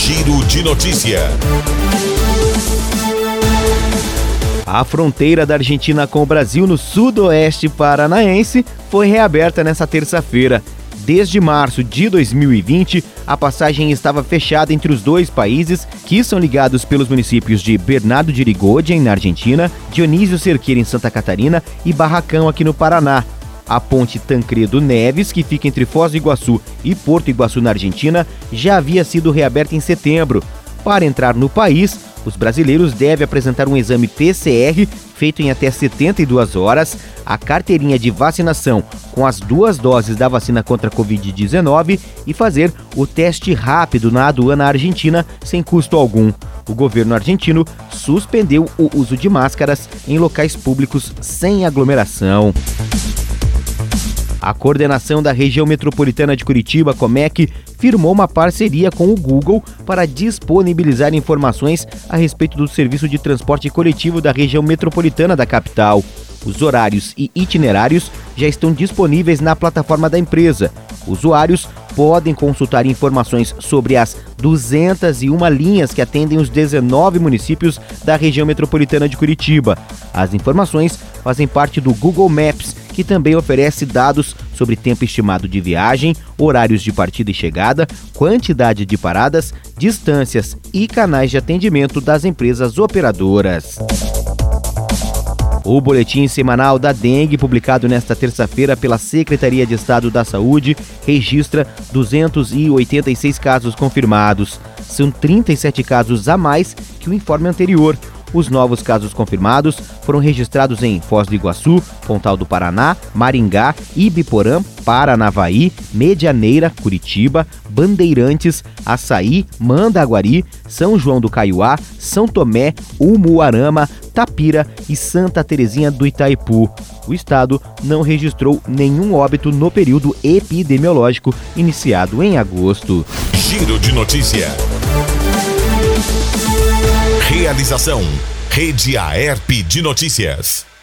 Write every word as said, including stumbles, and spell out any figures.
Giro de Notícia. A fronteira da Argentina com o Brasil no sudoeste paranaense foi reaberta nesta terça-feira. Desde março de dois mil e vinte, a passagem estava fechada entre os dois países, que são ligados pelos municípios de Bernardo de Irigoyen, na Argentina, Dionísio Cerqueira, em Santa Catarina, e Barracão, aqui no Paraná. A ponte Tancredo Neves, que fica entre Foz do Iguaçu e Porto Iguaçu, na Argentina, já havia sido reaberta em setembro. Para entrar no país, os brasileiros devem apresentar um exame P C R feito em até setenta e duas horas, a carteirinha de vacinação com as duas doses da vacina contra a covid dezenove e fazer o teste rápido na aduana argentina sem custo algum. O governo argentino suspendeu o uso de máscaras em locais públicos sem aglomeração. A coordenação da região metropolitana de Curitiba, Comec, firmou uma parceria com o Google para disponibilizar informações a respeito do serviço de transporte coletivo da região metropolitana da capital. Os horários e itinerários já estão disponíveis na plataforma da empresa. Usuários podem consultar informações sobre as duzentas e uma linhas que atendem os dezenove municípios da região metropolitana de Curitiba. As informações fazem parte do Google Maps, que também oferece dados sobre tempo estimado de viagem, horários de partida e chegada, quantidade de paradas, distâncias e canais de atendimento das empresas operadoras. O boletim semanal da dengue, publicado nesta terça-feira pela Secretaria de Estado da Saúde, registra duzentos e oitenta e seis casos confirmados. São trinta e sete casos a mais que o informe anterior. Os novos casos confirmados foram registrados em Foz do Iguaçu, Pontal do Paraná, Maringá, Ibiporã, Paranavaí, Medianeira, Curitiba, Bandeirantes, Açaí, Mandaguari, São João do Caiuá, São Tomé, Umuarama, Tapira e Santa Terezinha do Itaipu. O estado não registrou nenhum óbito no período epidemiológico iniciado em agosto. Giro de Notícia. Realização: Rede Aerp de Notícias.